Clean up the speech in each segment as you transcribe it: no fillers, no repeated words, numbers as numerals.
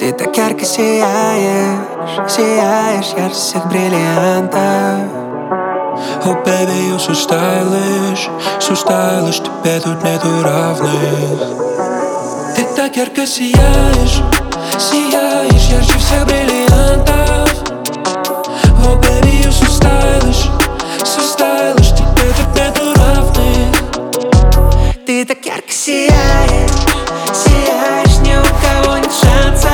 Ты так ярко сияешь, сияешь ярче всех бриллиантов. Oh baby, you so stylish, тебе тут нету равных. Ты так ярко сияешь, сияешь ярче всех бриллиантов. Oh baby, you so stylish, тебе тут нету равных. Ты так ярко сияешь, сияешь, ни у кого нет шанса.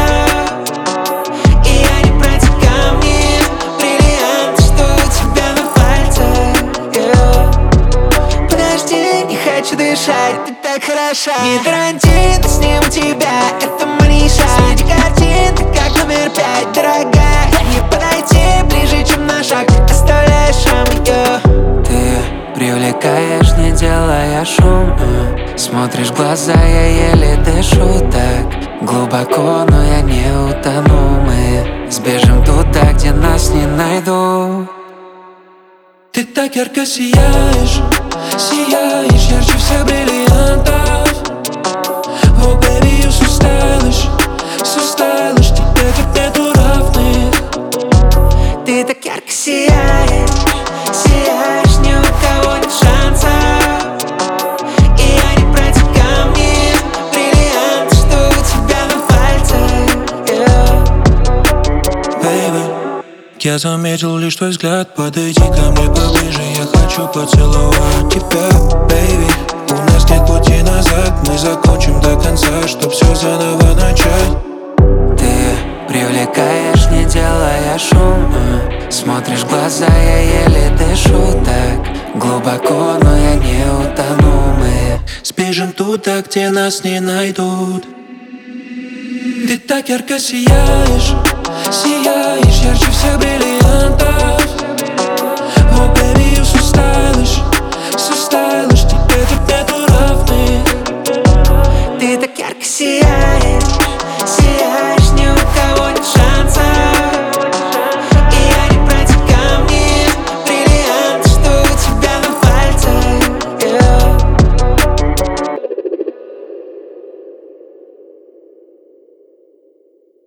И я не про те камни, бриллианты, что у тебя на пальцах, yeah. Подожди, не хочу дышать, ты так хороша. Не Тарантино, сниму тебя, это маниша. Среди картин, ты как номер 5, дорогая. Не подойти ближе, чем на шаг, оставляешь шрамы, yeah. Ты привлекаешь, не делая шум, смотришь в глаза, я еле дышу так глубоко, но я не утону. Мы сбежим туда, где нас не найдут. Ты так ярко сияешь, сияешь ярче всех бриллиантов. Oh baby, you so stylish, тебе тут нету равных. Ты так ярко сияешь, сияешь, ни у кого нет шанса. И я не про те камни, бриллианты, что у тебя на пальцах, yeah. Baby, я заметил лишь твой взгляд. Подойди ко мне поближе, я хочу поцеловать тебя. Baby, у нас нет пути назад, мы закончим до конца, чтоб все заново начать. Ты привлекаешь, не делая шум, смотришь в глаза, я еле дышу так глубоко, но я не утону. Мы Сбежим туда, где нас не найдут. Ты так ярко сияешь, сияешь ярче всех бриллиантов.